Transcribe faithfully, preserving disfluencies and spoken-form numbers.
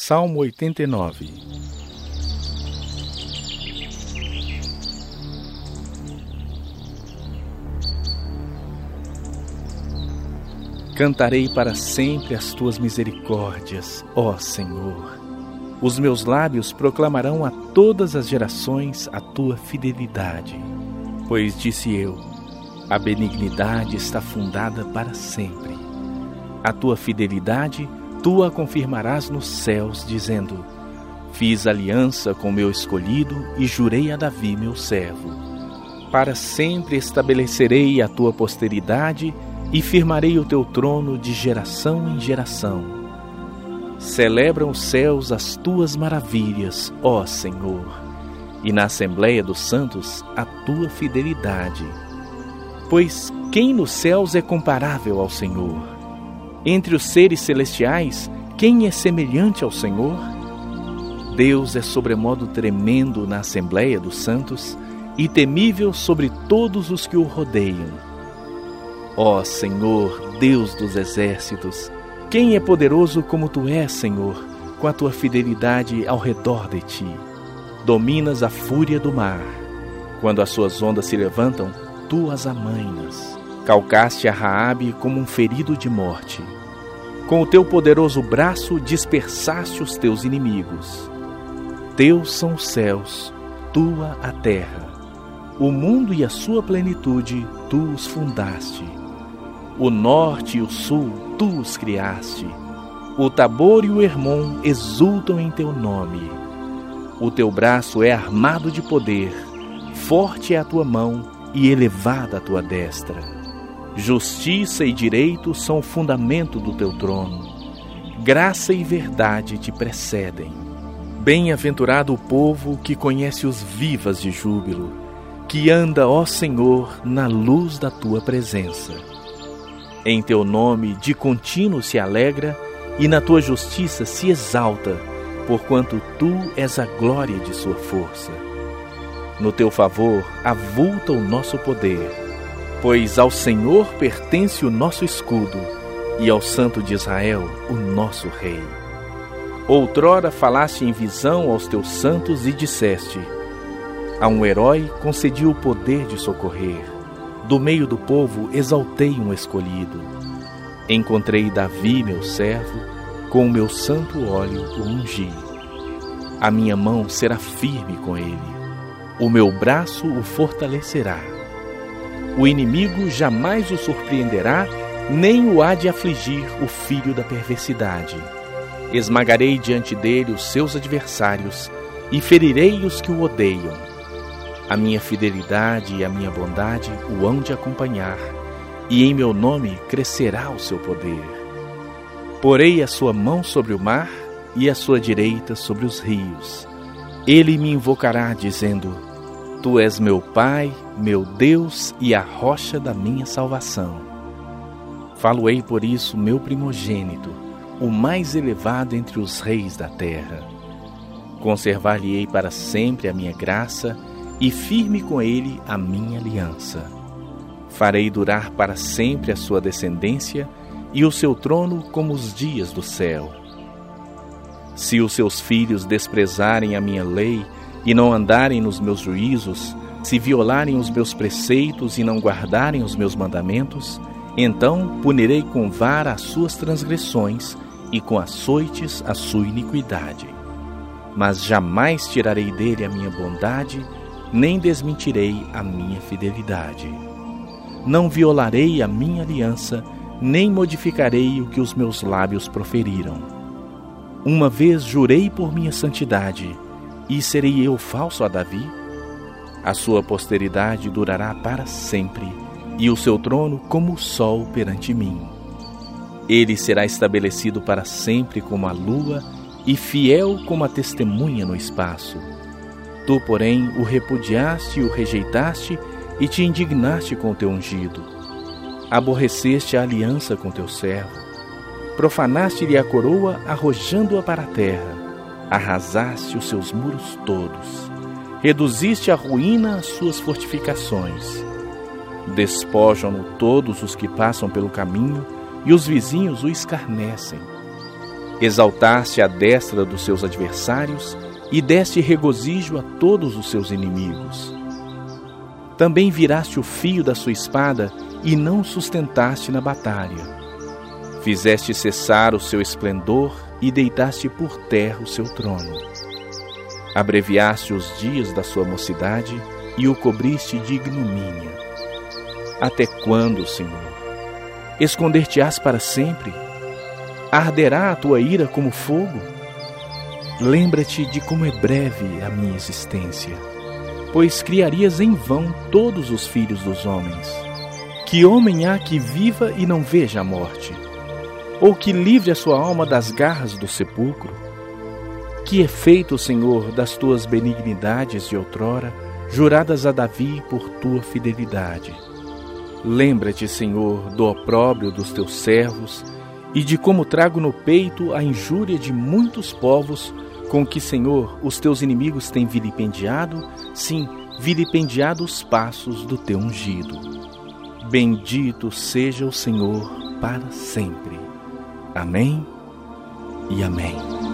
Salmo oitenta e nove. Cantarei para sempre as tuas misericórdias, ó Senhor. Os meus lábios proclamarão a todas as gerações a tua fidelidade. Pois disse eu, a benignidade está fundada para sempre. A tua fidelidade tu a confirmarás nos céus, dizendo: fiz aliança com meu escolhido e jurei a Davi, meu servo. Para sempre estabelecerei a tua posteridade e firmarei o teu trono de geração em geração. Celebram os céus as tuas maravilhas, ó Senhor, e na Assembleia dos Santos a tua fidelidade. Pois quem nos céus é comparável ao Senhor? Entre os seres celestiais, quem é semelhante ao Senhor? Deus é sobremodo tremendo na Assembleia dos Santos e temível sobre todos os que o rodeiam. Ó Senhor, Deus dos exércitos, quem é poderoso como tu és, Senhor, com a tua fidelidade ao redor de ti? Dominas a fúria do mar. Quando as suas ondas se levantam, tu as amainas. Calcaste a Raabe como um ferido de morte. Com o teu poderoso braço dispersaste os teus inimigos. Teus são os céus, tua a terra. O mundo e a sua plenitude, tu os fundaste. O norte e o sul, tu os criaste. O Tabor e o Hermon exultam em teu nome. O teu braço é armado de poder, forte é a tua mão e elevada a tua destra. Justiça e direito são o fundamento do teu trono. Graça e verdade te precedem. Bem-aventurado o povo que conhece os vivas de júbilo, que anda, ó Senhor, na luz da tua presença. Em teu nome de contínuo se alegra e na tua justiça se exalta, porquanto tu és a glória de sua força. No teu favor avulta o nosso poder, pois ao Senhor pertence o nosso escudo e ao Santo de Israel o nosso Rei. Outrora falaste em visão aos teus santos e disseste: a um herói concedi o poder de socorrer. Do meio do povo exaltei um escolhido. Encontrei Davi, meu servo, com o meu santo óleo o ungi. A minha mão será firme com ele. O meu braço o fortalecerá. O inimigo jamais o surpreenderá, nem o há de afligir o filho da perversidade. Esmagarei diante dele os seus adversários e ferirei os que o odeiam. A minha fidelidade e a minha bondade o hão de acompanhar, e em meu nome crescerá o seu poder. Porei a sua mão sobre o mar e a sua direita sobre os rios. Ele me invocará, dizendo: tu és meu Pai, meu Deus e a rocha da minha salvação. Falo-ei por isso meu primogênito, o mais elevado entre os reis da terra. Conservar-lhe-ei para sempre a minha graça, e firme com ele a minha aliança. Farei durar para sempre a sua descendência e o seu trono como os dias do céu. Se os seus filhos desprezarem a minha lei e não andarem nos meus juízos, se violarem os meus preceitos e não guardarem os meus mandamentos, então punirei com vara as suas transgressões e com açoites a sua iniquidade. Mas jamais tirarei dele a minha bondade, nem desmentirei a minha fidelidade. Não violarei a minha aliança, nem modificarei o que os meus lábios proferiram. Uma vez jurei por minha santidade, e serei eu falso a Davi? A sua posteridade durará para sempre, e o seu trono como o sol perante mim. Ele será estabelecido para sempre como a lua, e fiel como a testemunha no espaço. Tu, porém, o repudiaste e o rejeitaste, e te indignaste com o teu ungido. Aborreceste a aliança com teu servo. Profanaste-lhe a coroa, arrojando-a para a terra. Arrasaste os seus muros todos. Reduziste à ruína as suas fortificações. Despojam-no todos os que passam pelo caminho, e os vizinhos o escarnecem. Exaltaste a destra dos seus adversários e deste regozijo a todos os seus inimigos. Também viraste o fio da sua espada e não o sustentaste na batalha. Fizeste cessar o seu esplendor e deitaste por terra o seu trono. Abreviaste os dias da sua mocidade e o cobriste de ignomínia. Até quando, Senhor? Esconder-te-ás para sempre? Arderá a tua ira como fogo? Lembra-te de como é breve a minha existência, pois criarias em vão todos os filhos dos homens. Que homem há que viva e não veja a morte? Ou que livre a sua alma das garras do sepulcro? Que efeito, Senhor, das tuas benignidades de outrora, juradas a Davi por tua fidelidade. Lembra-te, Senhor, do opróbrio dos teus servos e de como trago no peito a injúria de muitos povos com que, Senhor, os teus inimigos têm vilipendiado, sim, vilipendiado os passos do teu ungido. Bendito seja o Senhor para sempre. Amém e amém.